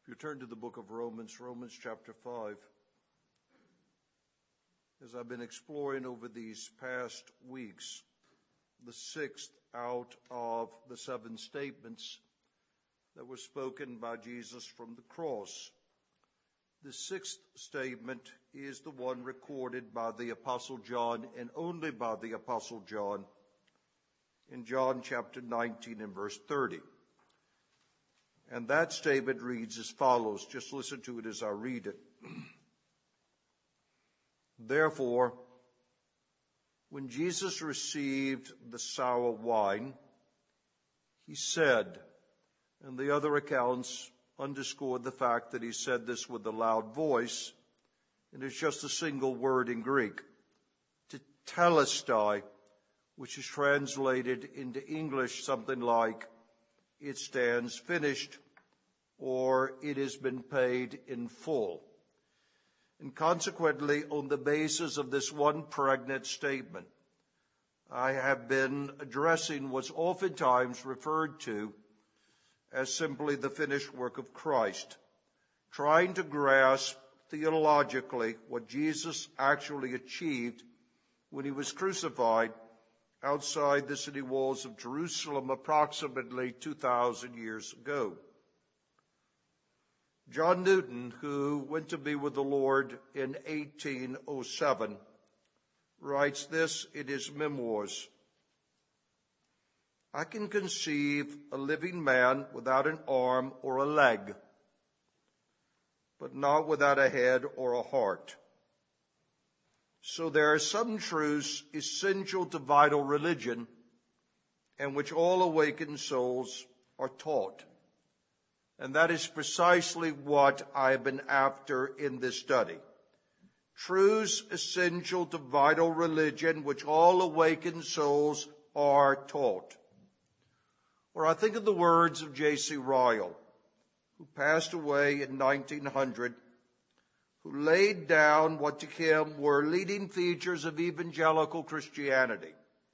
If you turn to the book of Romans, Romans chapter 5, as I've been exploring over these past weeks, the sixth out of the seven statements that were spoken by Jesus from the cross. The sixth statement is the one recorded by the Apostle John, and only by the Apostle John, in John chapter 19 and verse 30. And that statement reads as follows. Just listen to it as I read it. Therefore, when Jesus received the sour wine, he said, and the other accounts underscored the fact that he said this with a loud voice, and it's just a single word in Greek, tetelestai, which is translated into English something like, it stands finished, or it has been paid in full. And consequently, on the basis of this one pregnant statement, I have been addressing what's oftentimes referred to as simply the finished work of Christ, trying to grasp theologically what Jesus actually achieved when he was crucified outside the city walls of Jerusalem approximately 2,000 years ago. John Newton, who went to be with the Lord in 1807, writes this in his memoirs. I can conceive a living man without an arm or a leg, but not without a head or a heart. So there are some truths essential to vital religion and which all awakened souls are taught. And that is precisely what I have been after in this study. Truths essential to vital religion which all awakened souls are taught. Or I think of the words of J.C. Ryle, who passed away in 1900, who laid down what to him were leading features of evangelical Christianity,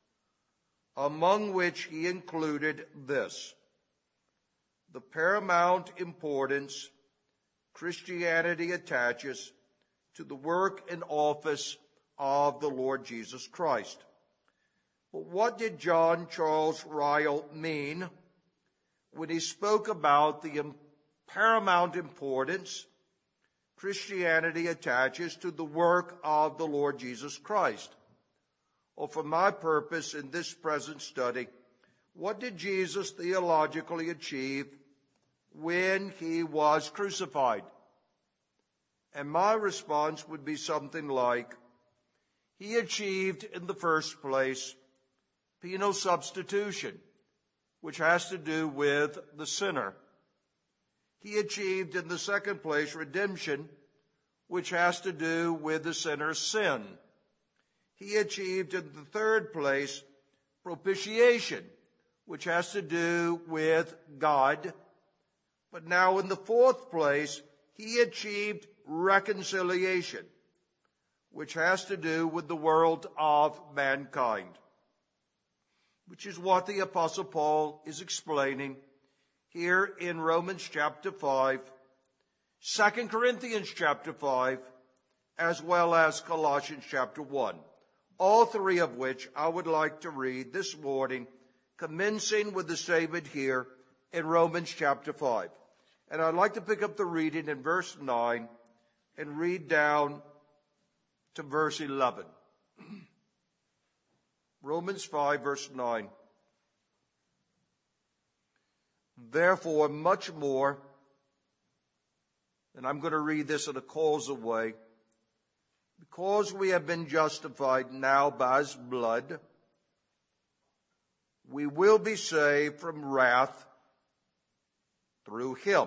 among which he included this: the paramount importance Christianity attaches to the work and office of the Lord Jesus Christ. But what did John Charles Ryle mean when he spoke about the paramount importance Christianity attaches to the work of the Lord Jesus Christ? Or for my purpose in this present study, what did Jesus theologically achieve when he was crucified? And my response would be something like, he achieved in the first place penal substitution, which has to do with the sinner. He achieved in the second place redemption, which has to do with the sinner's sin. He achieved in the third place propitiation, which has to do with God. But now in the fourth place, he achieved reconciliation, which has to do with the world of mankind, which is what the Apostle Paul is explaining here in Romans chapter 5, 2 Corinthians chapter 5, as well as Colossians chapter 1, all three of which I would like to read this morning, commencing with the statement here in Romans chapter 5. And I'd like to pick up the reading in verse 9 and read down to verse 11. Romans 5, verse 9. Therefore, much more, and I'm going to read this in a causal way, because we have been justified now by his blood, we will be saved from wrath through him.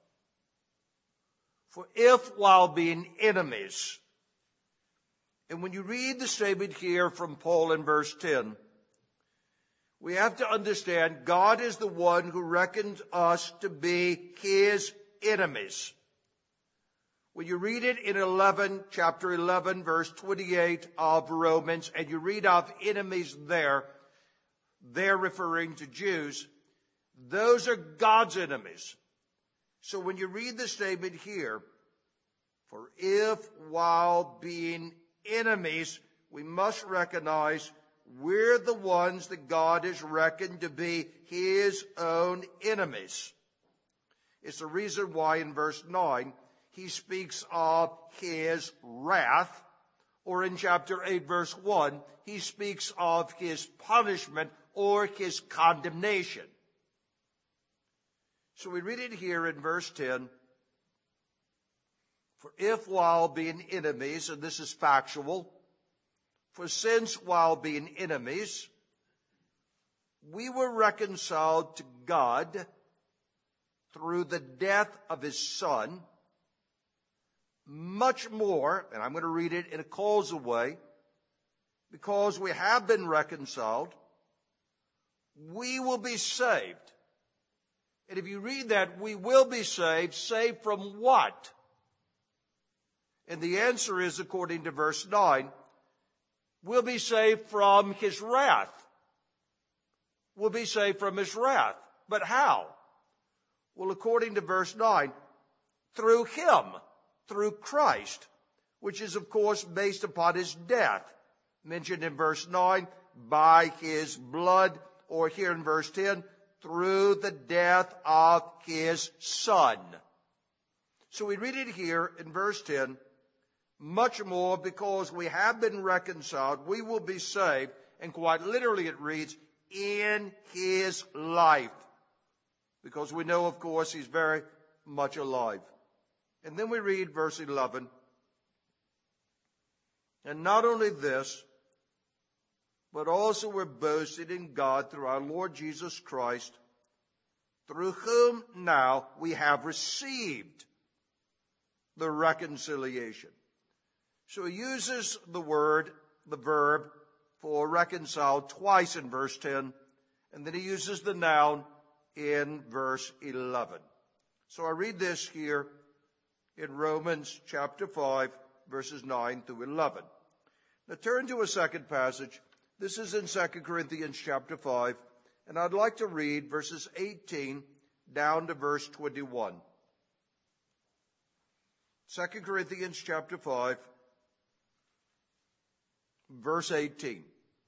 For if while being enemies, and when you read the statement here from Paul in verse 10, we have to understand God is the one who reckons us to be his enemies. When you read it in chapter 11, verse 28 of Romans, and you read of enemies there, they're referring to Jews. Those are God's enemies. So when you read the statement here, for if while being enemies, we must recognize we're the ones that God has reckoned to be his own enemies. It's the reason why in verse 9 he speaks of his wrath, or in chapter 8 verse 1 he speaks of his punishment or his condemnation. So we read it here in verse 10. For if while being enemies, and this is factual, for since while being enemies, we were reconciled to God through the death of his Son, much more, and I'm going to read it in a causal way, because we have been reconciled, we will be saved. And if you read that, we will be saved from what? And the answer is, according to verse 9, we'll be saved from his wrath. We'll be saved from his wrath. But how? Well, according to verse 9, through him, through Christ, which is, of course, based upon his death. Mentioned in verse 9, by his blood, or here in verse 10, through the death of his Son. So we read it here in verse 10, much more because we have been reconciled, we will be saved, and quite literally it reads, in his life. Because we know, of course, he's very much alive. And then we read verse 11, and not only this, but also we're boasted in God through our Lord Jesus Christ, through whom now we have received the reconciliation. So he uses the verb for reconcile twice in verse 10, and then he uses the noun in verse 11. So I read this here in Romans chapter 5, verses 9 through 11. Now turn to a second passage. This is in 2 Corinthians chapter 5, and I'd like to read verses 18 down to verse 21. 2 Corinthians chapter 5, verse 18.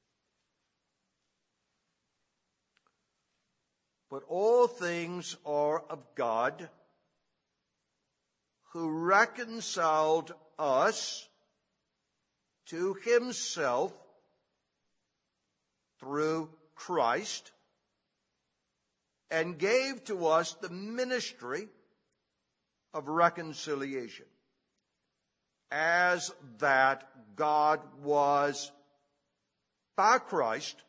But all things are of God, who reconciled us to himself through Christ, and gave to us the ministry of reconciliation, as that God was, by Christ,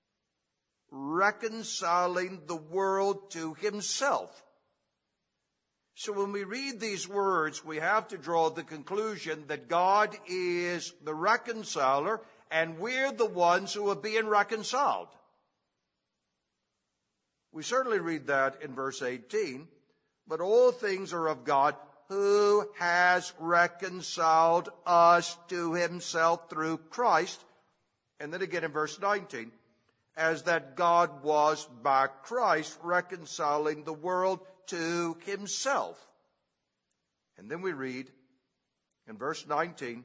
reconciling the world to himself. So when we read these words, we have to draw the conclusion that God is the reconciler, and we're the ones who are being reconciled. We certainly read that in verse 18, but all things are of God, who has reconciled us to himself through Christ. And then again in verse 19, as that God was by Christ reconciling the world to himself. And then we read in verse 19,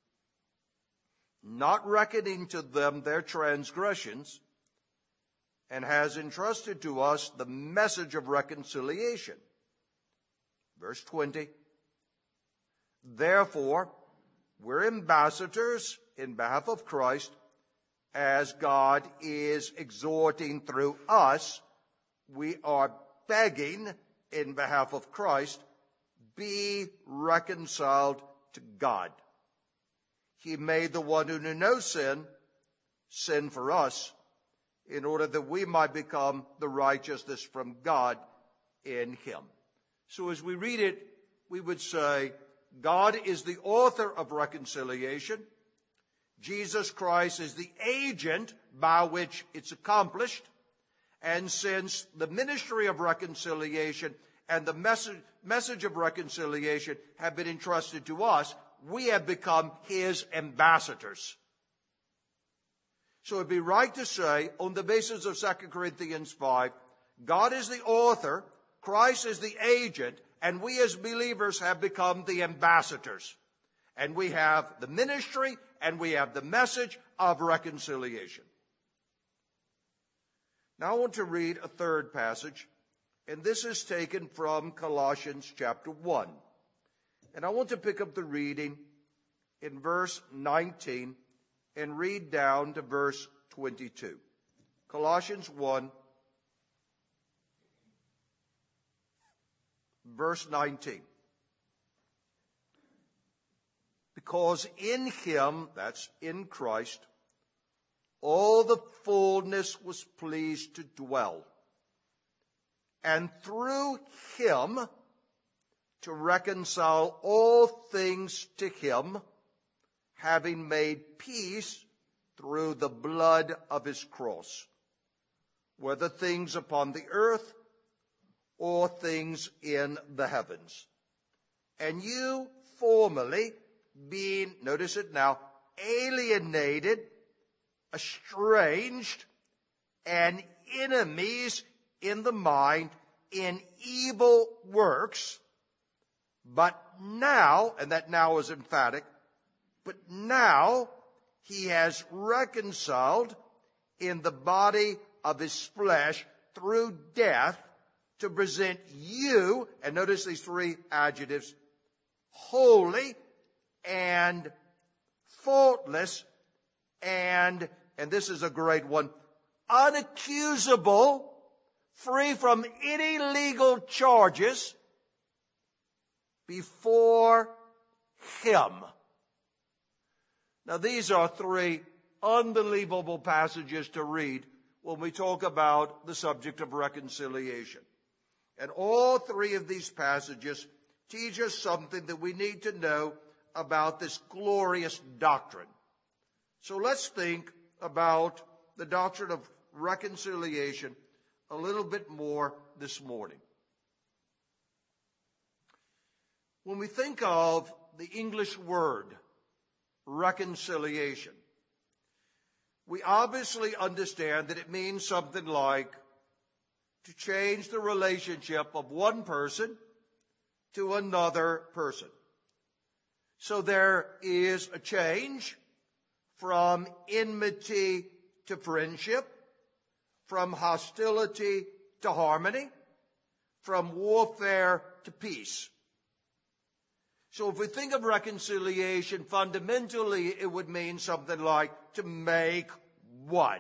not reckoning to them their transgressions, and has entrusted to us the message of reconciliation. Verse 20, therefore, we're ambassadors in behalf of Christ, as God is exhorting through us. We are begging in behalf of Christ, be reconciled to God. He made the one who knew no sin, sin for us, in order that we might become the righteousness from God in him. So as we read it, we would say, God is the author of reconciliation. Jesus Christ is the agent by which it's accomplished. And since the ministry of reconciliation and the message of reconciliation have been entrusted to us, we have become his ambassadors. So it'd be right to say, on the basis of 2 Corinthians 5, God is the author, Christ is the agent, and we as believers have become the ambassadors. And we have the ministry and we have the message of reconciliation. Now I want to read a third passage, and this is taken from Colossians chapter 1. And I want to pick up the reading in verse 19 and read down to verse 22. Colossians 1, verse 19. Because in him, that's in Christ, all the fullness was pleased to dwell, and through him to reconcile all things to him, having made peace through the blood of his cross, whether things upon the earth or things in the heavens. And you formerly, being, notice it now, alienated, estranged, and enemies in the mind in evil works, but now, and that now is emphatic, but now he has reconciled in the body of his flesh through death to present you, and notice these three adjectives, holy and faultless and this is a great one, unaccusable, free from any legal charges before him. Now these are three unbelievable passages to read when we talk about the subject of reconciliation. And all three of these passages teach us something that we need to know about this glorious doctrine. So let's think about the doctrine of reconciliation a little bit more this morning. When we think of the English word reconciliation, we obviously understand that it means something like to change the relationship of one person to another person. So there is a change from enmity to friendship, from hostility to harmony, from warfare to peace. So if we think of reconciliation, fundamentally it would mean something like to make one,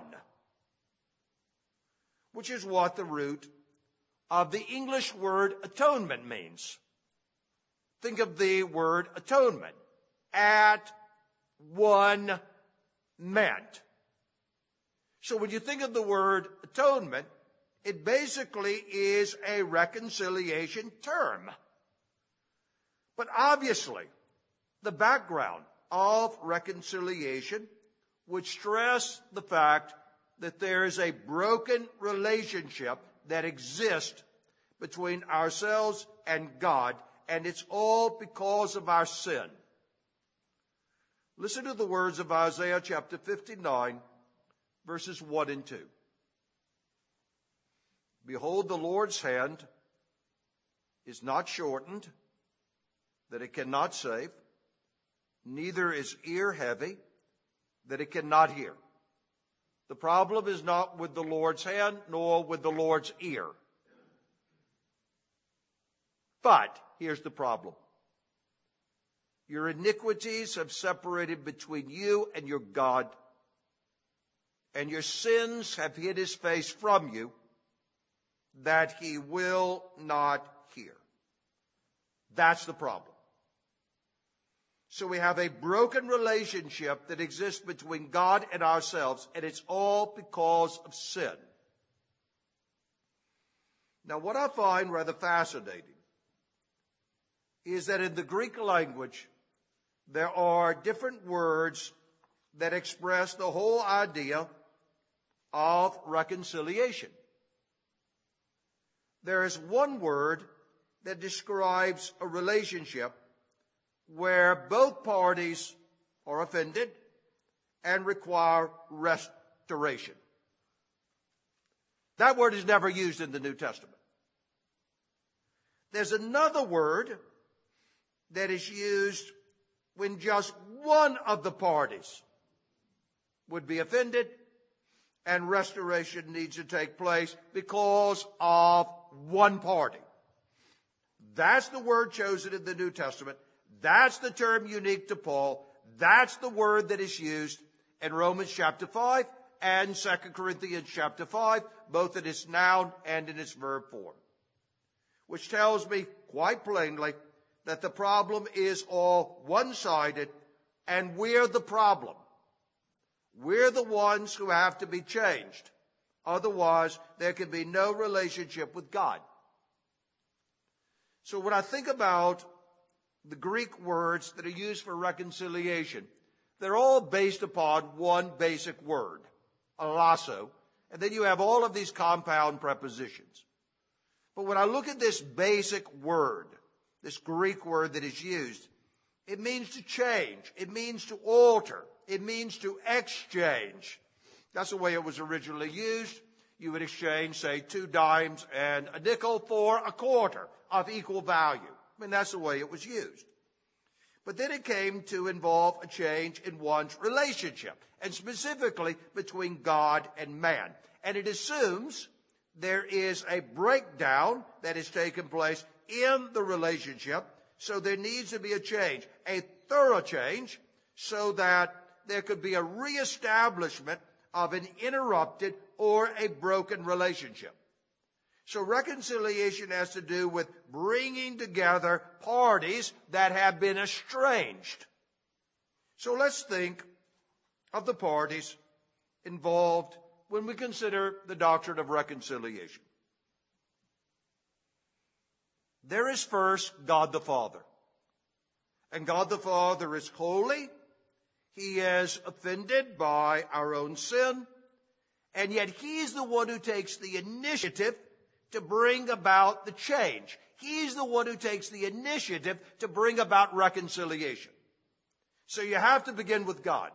which is what the root of the English word atonement means. Think of the word atonement. At one meant. So when you think of the word atonement, it basically is a reconciliation term. But obviously, the background of reconciliation would stress the fact that there is a broken relationship that exists between ourselves and God, and it's all because of our sin. Listen to the words of Isaiah chapter 59, verses 1 and 2. Behold, the Lord's hand is not shortened, that it cannot save, neither is ear heavy, that it cannot hear. The problem is not with the Lord's hand, nor with the Lord's ear. But here's the problem. Your iniquities have separated between you and your God, and your sins have hid his face from you, that he will not hear. That's the problem. So we have a broken relationship that exists between God and ourselves, and it's all because of sin. Now, what I find rather fascinating is that in the Greek language, there are different words that express the whole idea of reconciliation. There is one word that describes a relationship where both parties are offended and require restoration. That word is never used in the New Testament. there's another word that is used when just one of the parties would be offended and restoration needs to take place because of one party. That's the word chosen in the New Testament. That's the term unique to Paul. That's the word that is used in Romans chapter 5 and 2 Corinthians chapter 5, both in its noun and in its verb form. Which tells me quite plainly that the problem is all one-sided, and we're the problem. We're the ones who have to be changed. Otherwise, there can be no relationship with God. So when I think about the Greek words that are used for reconciliation, they're all based upon one basic word, alasso, and then you have all of these compound prepositions. But when I look at this basic word, this Greek word that is used, it means to change. It means to alter. It means to exchange. That's the way it was originally used. You would exchange, say, 2 dimes and a nickel for a quarter of equal value. I mean, that's the way it was used. But then it came to involve a change in one's relationship, and specifically between God and man. And it assumes there is a breakdown that has taken place in the relationship, so there needs to be a change, a thorough change, so that there could be a reestablishment of an interrupted or a broken relationship. So reconciliation has to do with bringing together parties that have been estranged. So let's think of the parties involved when we consider the doctrine of reconciliation. There is first God the Father. And God the Father is holy. He is offended by our own sin. And yet he's the one who takes the initiative to bring about the change. He's the one who takes the initiative to bring about reconciliation. So you have to begin with God.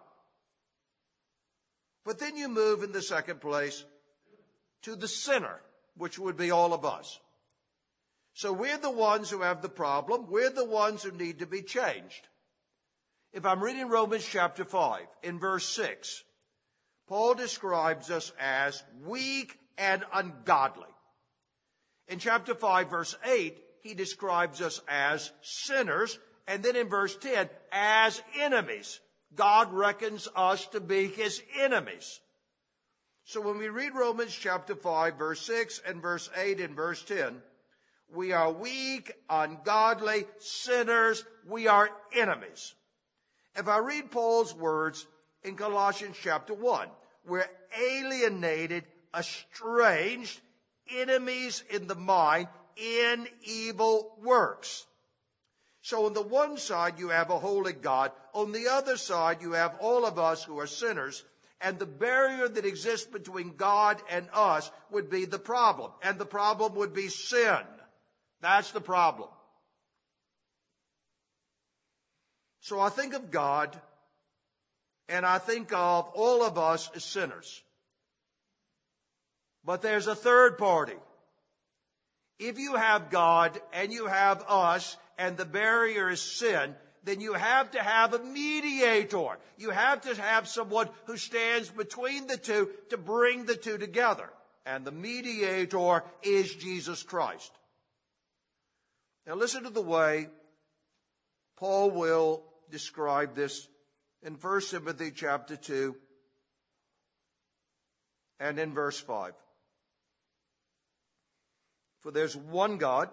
But then you move in the second place to the sinner, which would be all of us. So we're the ones who have the problem. We're the ones who need to be changed. If I'm reading Romans chapter 5, in verse 6, Paul describes us as weak and ungodly. In chapter 5, verse 8, he describes us as sinners. And then in verse 10, as enemies. God reckons us to be his enemies. So when we read Romans chapter 5, verse 6 and verse 8 and verse 10, we are weak, ungodly, sinners. We are enemies. If I read Paul's words in Colossians chapter 1, we're alienated, estranged, enemies in the mind, in evil works. So on the one side, you have a holy God. On the other side, you have all of us who are sinners. And the barrier that exists between God and us would be the problem. And the problem would be sin. That's the problem. So I think of God, and I think of all of us as sinners. But there's a third party. If you have God and you have us and the barrier is sin, then you have to have a mediator. You have to have someone who stands between the two to bring the two together. And the mediator is Jesus Christ. Now listen to the way Paul will describe this in 1 Timothy chapter 2 and in verse 5. For there's one God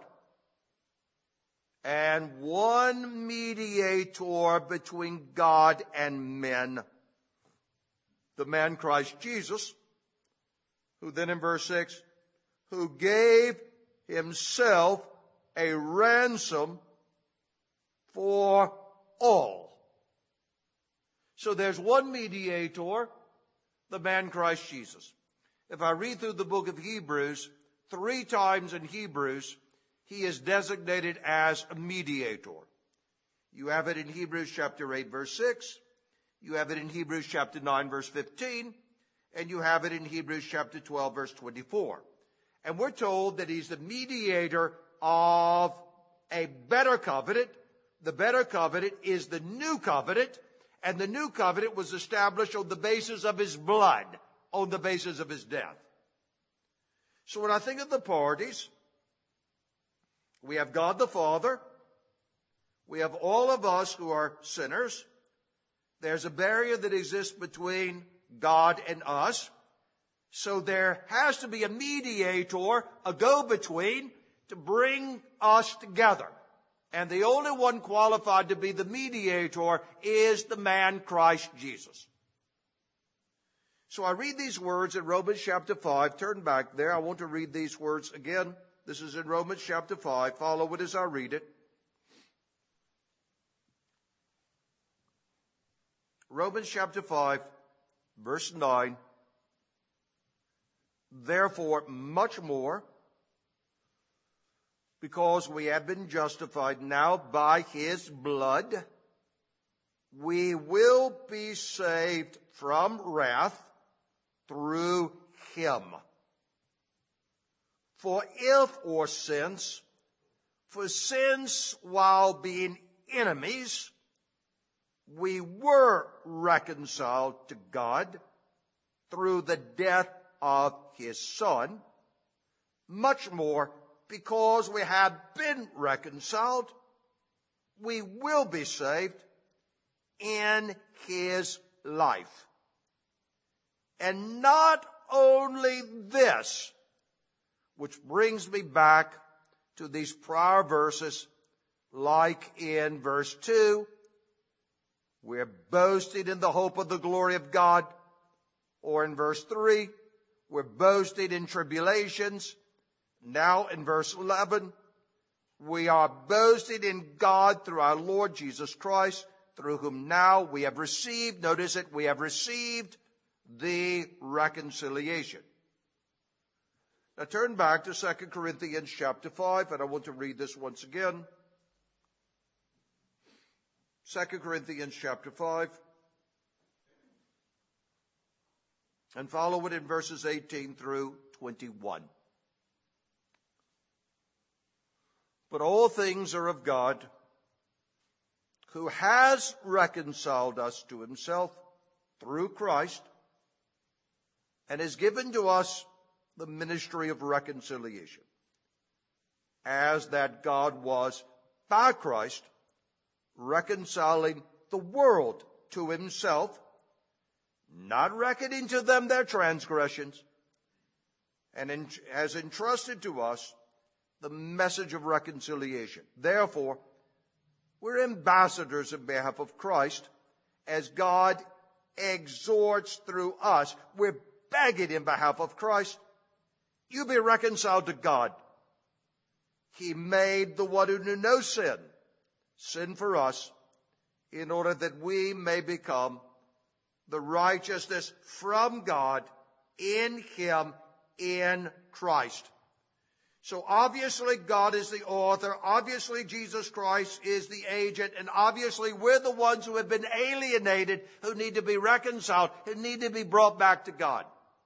and one mediator between God and men, the man Christ Jesus, who then in verse 6, who gave himself a ransom for all. So there's one mediator, the man Christ Jesus. If I read through the book of Hebrews, 3 times in Hebrews, he is designated as a mediator. You have it in Hebrews chapter 8, verse 6. You have it in Hebrews chapter 9, verse 15. And you have it in Hebrews chapter 12, verse 24. And we're told that he's the mediator of a better covenant. The better covenant is the new covenant, and the new covenant was established on the basis of his blood, on the basis of his death. So when I think of the parties, we have God the Father, we have all of us who are sinners. There's a barrier that exists between God and us. So there has to be a mediator, a go-between, to bring us together. And the only one qualified to be the mediator is the man Christ Jesus. So I read these words in Romans chapter 5. Turn back there. I want to read these words again. This is in Romans chapter 5. Follow it as I read it. Romans chapter 5, verse 9. Therefore, much more, because we have been justified now by his blood, we will be saved from wrath through him. For since while being enemies, we were reconciled to God through the death of his Son, much more, because we have been reconciled, we will be saved in his life. And not only this, which brings me back to these prior verses, like in verse 2, we're boasting in the hope of the glory of God. Or in verse 3, we're boasting in tribulations. Now in verse 11, we are boasting in God through our Lord Jesus Christ, through whom now we have received, notice it, we have received the reconciliation. Now turn back to 2 Corinthians chapter 5, and I want to read this once again. 2 Corinthians chapter 5. And follow it in verses 18 through 21. But all things are of God, who has reconciled us to himself through Christ, and has given to us the ministry of reconciliation, as that God was by Christ reconciling the world to himself, not reckoning to them their transgressions, and has entrusted to us the message of reconciliation. Therefore, we're ambassadors on behalf of Christ, as God exhorts through us. We're begging in behalf of Christ, you be reconciled to God. He made the one who knew no sin for us, in order that we may become the righteousness from God in him, in Christ. So obviously God is the author, obviously Jesus Christ is the agent, and obviously we're the ones who have been alienated, who need to be reconciled, who need to be brought back to God.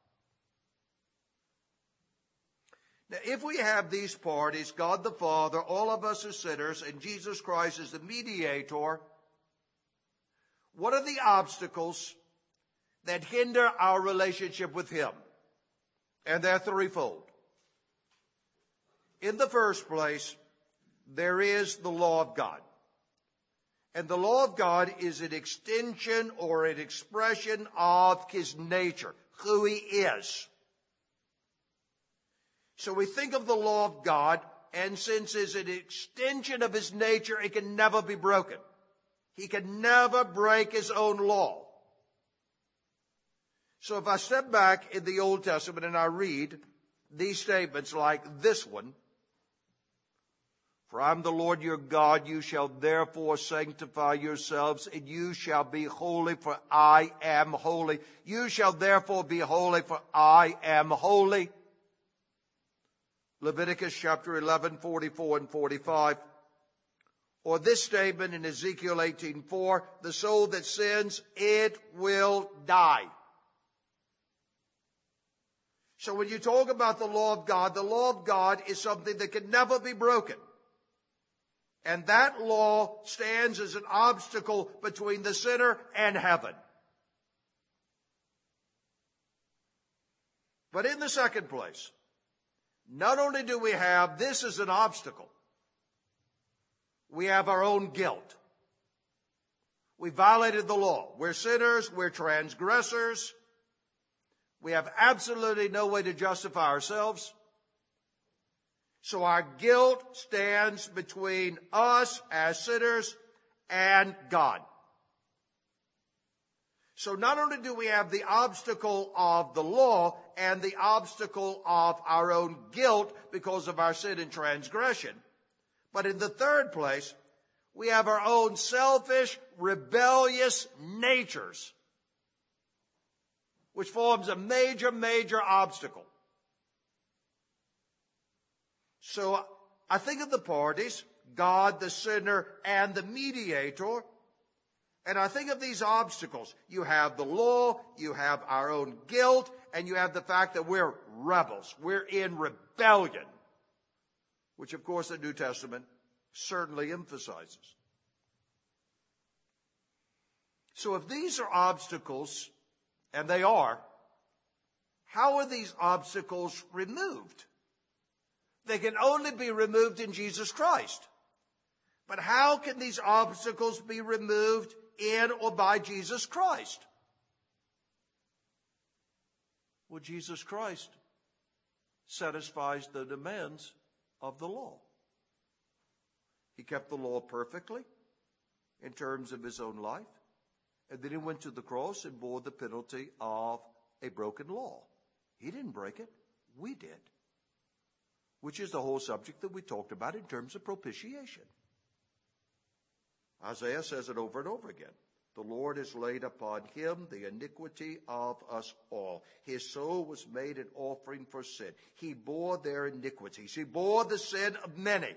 Now, if we have these parties, God the Father, all of us as sinners, and Jesus Christ is the mediator, what are the obstacles that hinder our relationship with him? And they're threefold. In the first place, there is the law of God. And the law of God is an extension or an expression of his nature, who he is. So we think of the law of God, and since it's an extension of his nature, it can never be broken. He can never break his own law. So if I step back in the Old Testament and I read these statements like this one, for I am the Lord your God, you shall therefore sanctify yourselves, and you shall be holy, for I am holy. You shall therefore be holy, for I am holy. Leviticus chapter 11, 44 and 45. Or this statement in Ezekiel 18:4, the soul that sins, it will die. So when you talk about the law of God is something that can never be broken. And that law stands as an obstacle between the sinner and heaven. But in the second place, not only do we have this as an obstacle, we have our own guilt. We violated the law. We're sinners. We're transgressors. We have absolutely no way to justify ourselves. So our guilt stands between us as sinners and God. So not only do we have the obstacle of the law and the obstacle of our own guilt because of our sin and transgression, but in the third place, we have our own selfish, rebellious natures, which forms a major, major obstacle. So I think of the parties, God, the sinner, and the mediator, and I think of these obstacles. You have the law, you have our own guilt, and you have the fact that we're rebels. We're in rebellion, which, of course, the New Testament certainly emphasizes. So if these are obstacles, and they are, how are these obstacles removed? They can only be removed in Jesus Christ. But how can these obstacles be removed in or by Jesus Christ? Well, Jesus Christ satisfies the demands of the law. He kept the law perfectly in terms of his own life. And then he went to the cross and bore the penalty of a broken law. He didn't break it. We did. Which is the whole subject that we talked about in terms of propitiation. Isaiah says it over and over again. The Lord has laid upon him the iniquity of us all. His soul was made an offering for sin. He bore their iniquities. He bore the sin of many.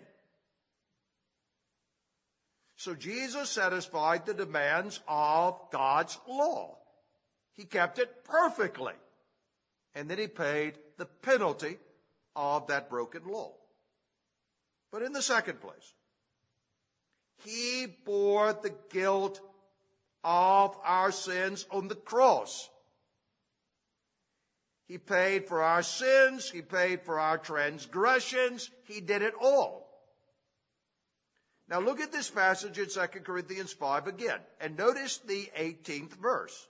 So Jesus satisfied the demands of God's law. He kept it perfectly. And then he paid the penalty of that broken law. But in the second place, he bore the guilt of our sins on the cross. He paid for our sins. He paid for our transgressions. He did it all. Now look at this passage in 2 Corinthians 5 again, and notice the 18th verse.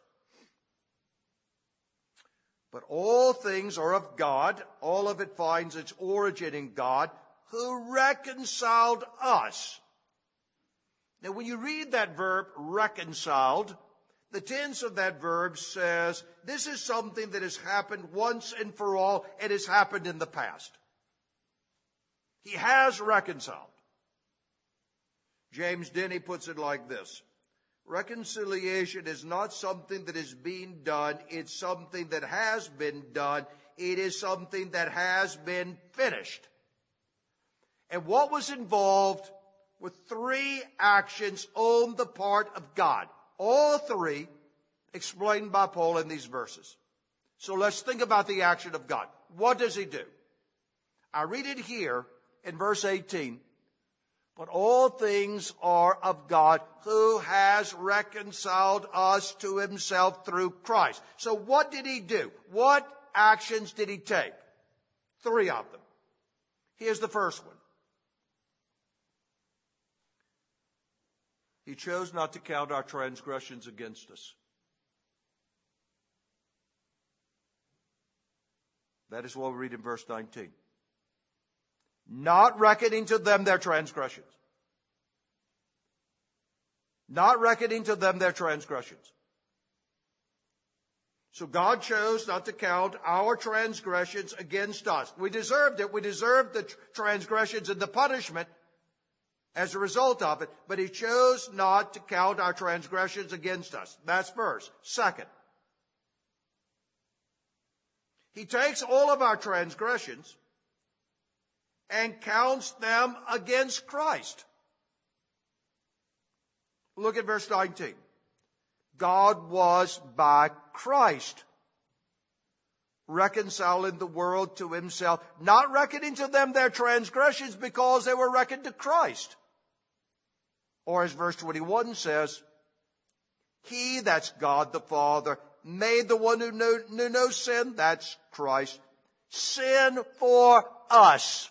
But all things are of God. All of it finds its origin in God, who reconciled us. Now, when you read that verb, reconciled, the tense of that verb says this is something that has happened once and for all. It has happened in the past. He has reconciled. James Denny puts it like this. Reconciliation is not something that is being done. It's something that has been done. It is something that has been finished. And what was involved with three actions on the part of God. All three explained by Paul in these verses. So let's think about the action of God. What does he do? I read it here in verse 18. But all things are of God, who has reconciled us to himself through Christ. So what did he do? What actions did he take? Three of them. Here's the first one. He chose not to count our transgressions against us. That is what we read in verse 19. Not reckoning to them their transgressions. Not reckoning to them their transgressions. So God chose not to count our transgressions against us. We deserved it. We deserved the transgressions and the punishment as a result of it. But he chose not to count our transgressions against us. That's first. Second, he takes all of our transgressions and counts them against Christ. Look at verse 19. God was by Christ reconciling the world to himself, not reckoning to them their transgressions, because they were reckoned to Christ. Or as verse 21 says, he, that's God the Father, made the one who knew no sin, that's Christ, sin for us.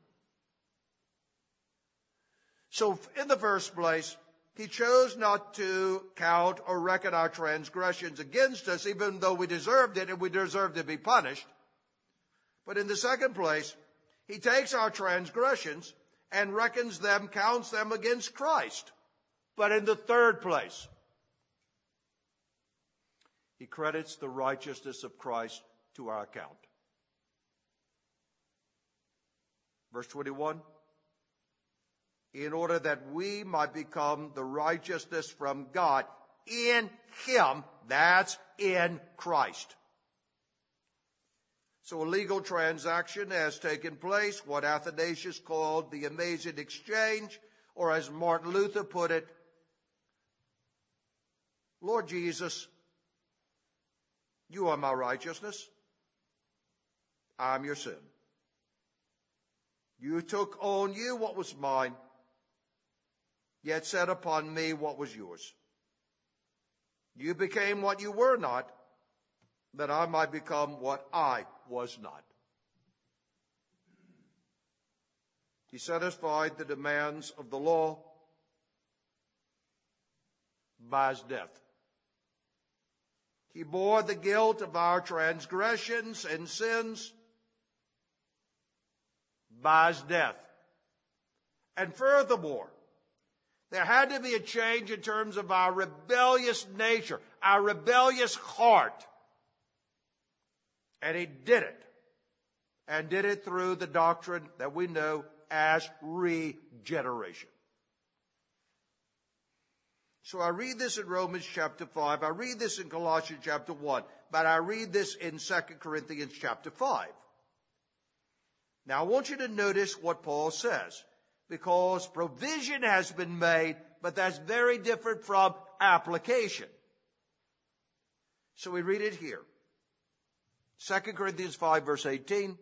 So in the first place, he chose not to count or reckon our transgressions against us, even though we deserved it and we deserved to be punished. But in the second place, he takes our transgressions and reckons them, counts them against Christ. But in the third place, he credits the righteousness of Christ to our account. Verse 21, in order that we might become the righteousness from God in him, that's in Christ. So a legal transaction has taken place, what Athanasius called the amazing exchange, or as Martin Luther put it, Lord Jesus, you are my righteousness. I'm your sin. You took on you what was mine, yet set upon me what was yours. You became what you were not, that I might become what I was not. He satisfied the demands of the law by his death. He bore the guilt of our transgressions and sins by his death. And furthermore, there had to be a change in terms of our rebellious nature, our rebellious heart. And he did it. And did it through the doctrine that we know as regeneration. So I read this in Romans chapter 5. I read this in Colossians chapter 1. But I read this in 2 Corinthians chapter 5. Now I want you to notice what Paul says. Because provision has been made, but that's very different from application. So we read it here. 2 Corinthians 5 verse 18.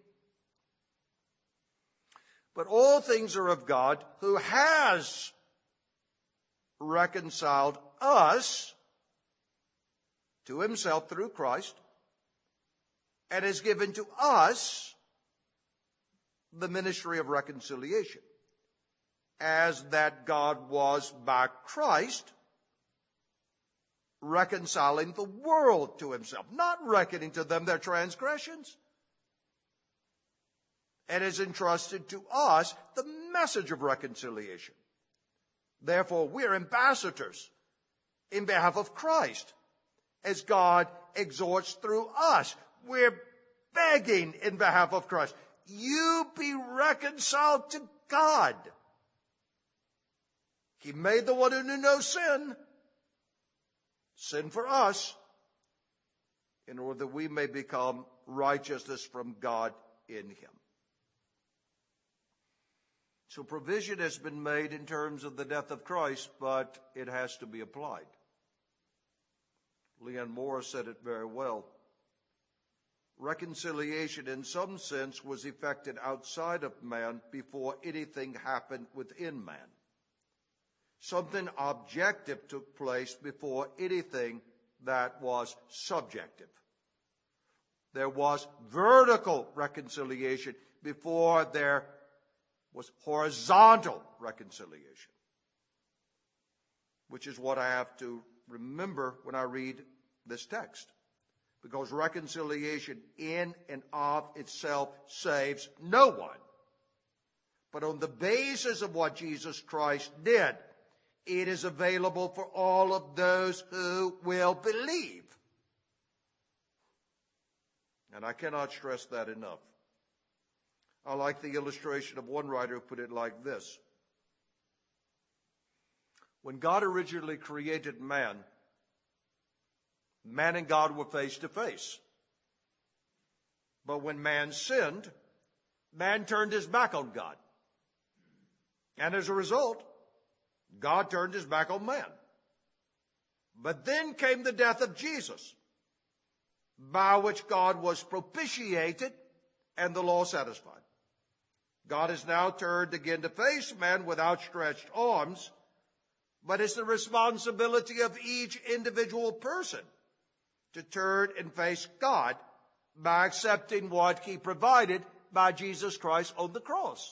But all things are of God, who has reconciled us to himself through Christ, and has given to us the ministry of reconciliation, as that God was by Christ reconciling the world to himself, not reckoning to them their transgressions, and has entrusted to us the message of reconciliation. Therefore, we're ambassadors in behalf of Christ, as God exhorts through us. We're begging in behalf of Christ. You be reconciled to God. He made the one who knew no sin, sin for us, in order that we may become righteousness from God in him. So provision has been made in terms of the death of Christ, but it has to be applied. Leon Morris said it very well. Reconciliation in some sense was effected outside of man before anything happened within man. Something objective took place before anything that was subjective. There was vertical reconciliation before there was horizontal reconciliation, which is what I have to remember when I read this text. Because reconciliation in and of itself saves no one. But on the basis of what Jesus Christ did, it is available for all of those who will believe. And I cannot stress that enough. I like the illustration of one writer who put it like this. When God originally created man and God were face to face. But when man sinned, man turned his back on God. And as a result, God turned his back on man. But then came the death of Jesus. by which God was propitiated and the law satisfied. God is now turned again to face man with outstretched arms, but it's the responsibility of each individual person to turn and face God by accepting what he provided by Jesus Christ on the cross.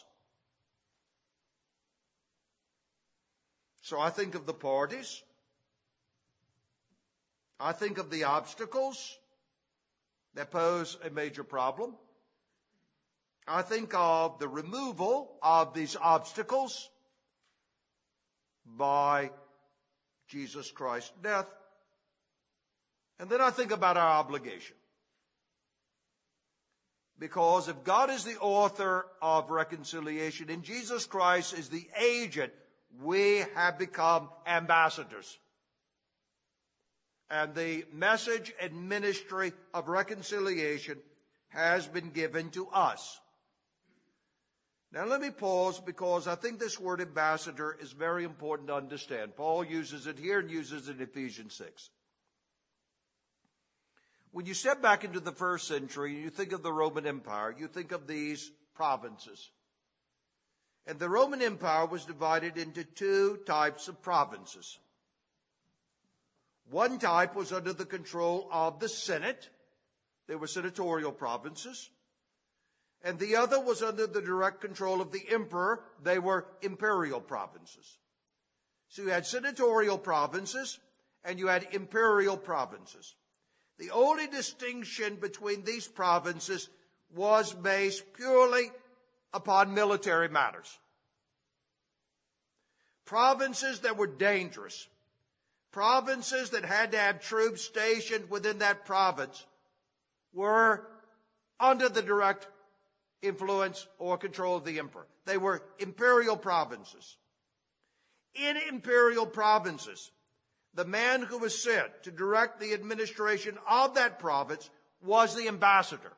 So I think of the parties. I think of the obstacles that pose a major problem. I think of the removal of these obstacles by Jesus Christ's death. And then I think about our obligation. Because if God is the author of reconciliation and Jesus Christ is the agent, we have become ambassadors. And the message and ministry of reconciliation has been given to us. Now let me pause, because I think this word ambassador is very important to understand. Paul uses it here and uses it in Ephesians 6. When you step back into the first century and you think of the Roman Empire, you think of these provinces. And the Roman Empire was divided into two types of provinces. One type was under the control of the Senate. They were senatorial provinces. And the other was under the direct control of the emperor. They were imperial provinces. So you had senatorial provinces and you had imperial provinces. The only distinction between these provinces was based purely upon military matters. Provinces that were dangerous, provinces that had to have troops stationed within that province, were under the direct influence or control of the emperor. They were imperial provinces. In imperial provinces, the man who was sent to direct the administration of that province was the ambassador.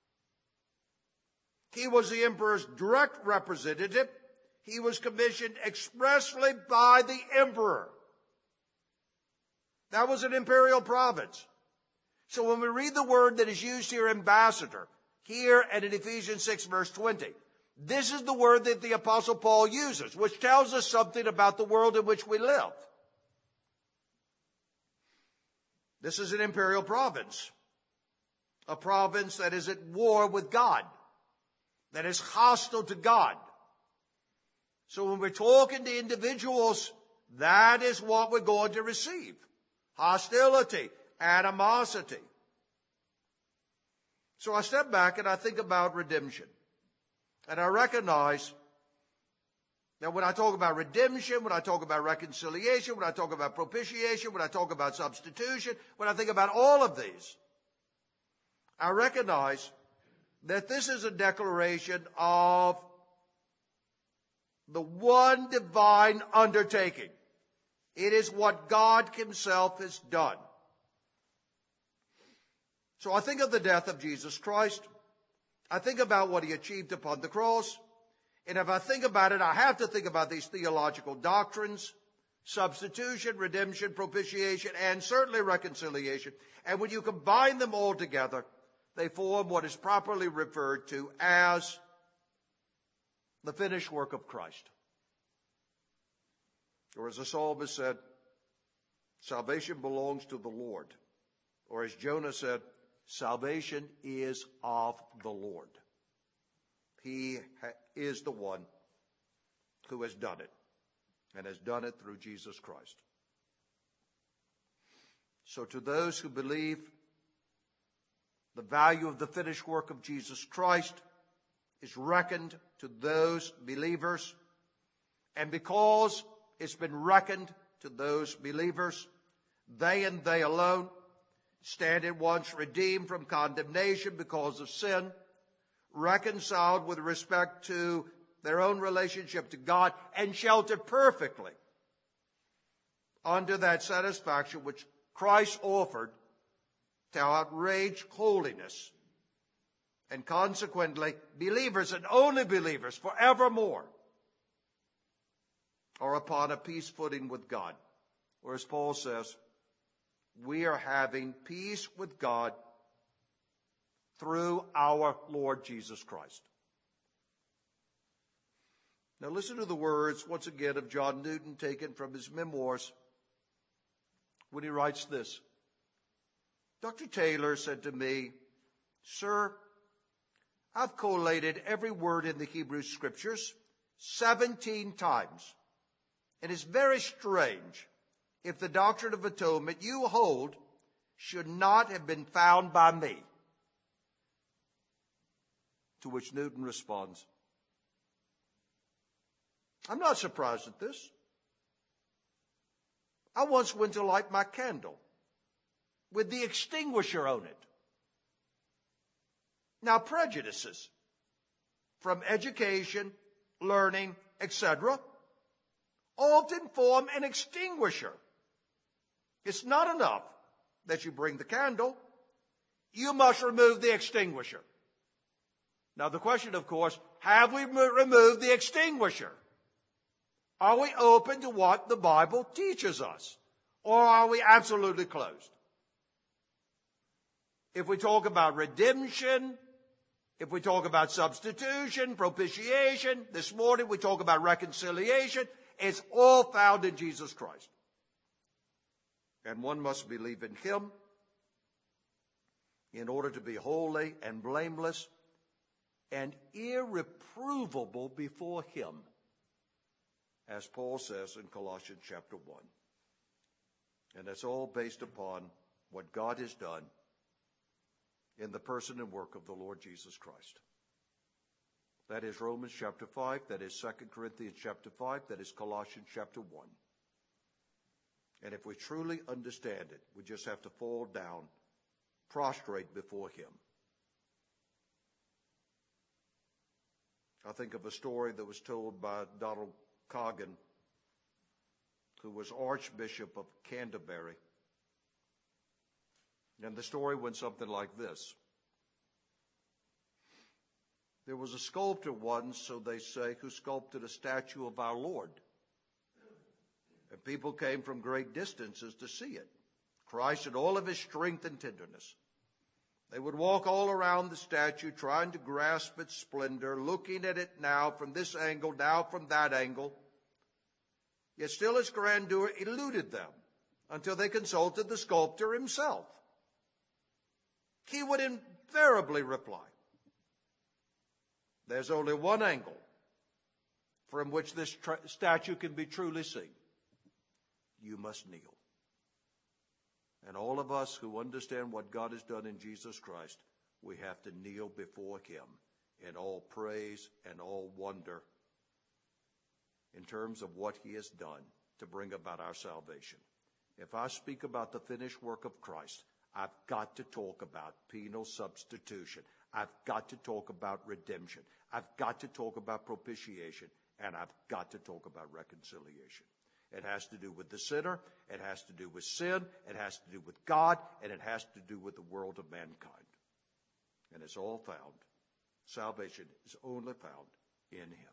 He was the emperor's direct representative. He was commissioned expressly by the emperor. That was an imperial province. So when we read the word that is used here, ambassador, here and in Ephesians 6 verse 20, this is the word that the Apostle Paul uses, which tells us something about the world in which we live. This is an imperial province, a province that is at war with God, that is hostile to God. So when we're talking to individuals, that is what we're going to receive. Hostility, animosity. So I step back and I think about redemption. And I recognize that when I talk about redemption, when I talk about reconciliation, when I talk about propitiation, when I talk about substitution, when I think about all of these, I recognize that this is a declaration of the one divine undertaking. It is what God himself has done. So I think of the death of Jesus Christ. I think about what he achieved upon the cross. And if I think about it, I have to think about these theological doctrines: substitution, redemption, propitiation, and certainly reconciliation. And when you combine them all together, they form what is properly referred to as the finished work of Christ. Or as the psalmist said, salvation belongs to the Lord. Or as Jonah said, salvation is of the Lord. He is the one who has done it, and has done it through Jesus Christ. So to those who believe the value of the finished work of Jesus Christ is reckoned to those believers, and because it's been reckoned to those believers, they and they alone stand at once redeemed from condemnation because of sin, reconciled with respect to their own relationship to God, and sheltered perfectly under that satisfaction which Christ offered to outrage holiness. And consequently, believers and only believers forevermore are upon a peace footing with God. Or as Paul says, we are having peace with God through our Lord Jesus Christ. Now listen to the words, once again, of John Newton, taken from his memoirs, when he writes this. Dr. Taylor said to me, "Sir, I've collated every word in the Hebrew Scriptures 17 times. And it's very strange if the doctrine of atonement you hold should not have been found by me." To which Newton responds, "I'm not surprised at this. I once went to light my candle with the extinguisher on it. Now, prejudices from education, learning, etc., often form an extinguisher. It's not enough that you bring the candle. You must remove the extinguisher." Now, the question, of course, have we removed the extinguisher? Are we open to what the Bible teaches us? Or are we absolutely closed? If we talk about redemption, if we talk about substitution, propitiation, this morning we talk about reconciliation, it's all found in Jesus Christ. And one must believe in him in order to be holy and blameless and irreprovable before him, as Paul says in Colossians chapter 1. And that's all based upon what God has done in the person and work of the Lord Jesus Christ. That is Romans chapter 5, that is 2 Corinthians chapter 5, that is Colossians chapter 1. And if we truly understand it, we just have to fall down, prostrate before him. I think of a story that was told by Donald Coggan, who was Archbishop of Canterbury. And the story went something like this. There was a sculptor once, so they say, who sculpted a statue of our Lord. And people came from great distances to see it. Christ in all of his strength and tenderness. They would walk all around the statue, trying to grasp its splendor, looking at it now from this angle, now from that angle. Yet still its grandeur eluded them until they consulted the sculptor himself. He would invariably reply, "There's only one angle from which this statue can be truly seen. You must kneel." And all of us who understand what God has done in Jesus Christ, we have to kneel before him in all praise and all wonder in terms of what he has done to bring about our salvation. If I speak about the finished work of Christ, I've got to talk about penal substitution. I've got to talk about redemption. I've got to talk about propitiation. And I've got to talk about reconciliation. It has to do with the sinner. It has to do with sin. It has to do with God. And it has to do with the world of mankind. And it's all found. Salvation is only found in him.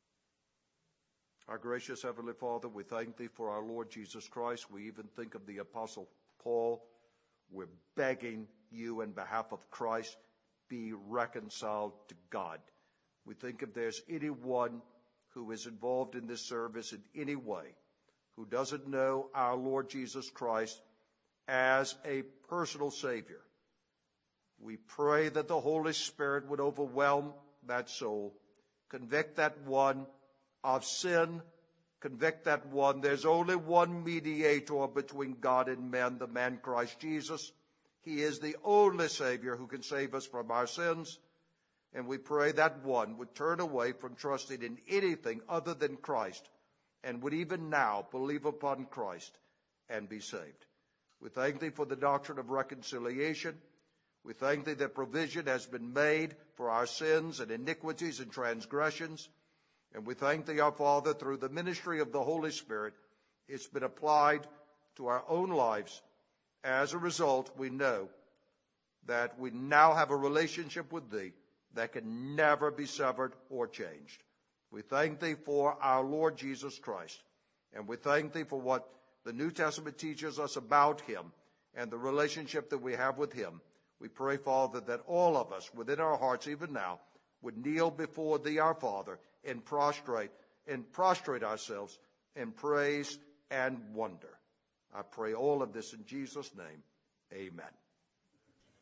Our gracious Heavenly Father, we thank thee for our Lord Jesus Christ. We even think of the Apostle Paul. We're begging you in behalf of Christ, be reconciled to God. We think if there's anyone who is involved in this service in any way, who doesn't know our Lord Jesus Christ as a personal Savior, we pray that the Holy Spirit would overwhelm that soul, convict that one of sin, convict that one. There's only one mediator between God and men, the man Christ Jesus. He is the only Savior who can save us from our sins. And we pray that one would turn away from trusting in anything other than Christ and would even now believe upon Christ and be saved. We thank thee for the doctrine of reconciliation. We thank thee that provision has been made for our sins and iniquities and transgressions. And we thank thee, our Father, through the ministry of the Holy Spirit, it's been applied to our own lives. As a result, we know that we now have a relationship with thee that can never be severed or changed. We thank thee for our Lord Jesus Christ. And we thank thee for what the New Testament teaches us about him and the relationship that we have with him. We pray, Father, that all of us within our hearts, even now, would kneel before thee, our Father, and prostrate ourselves in praise and wonder. I pray all of this in Jesus' name. Amen.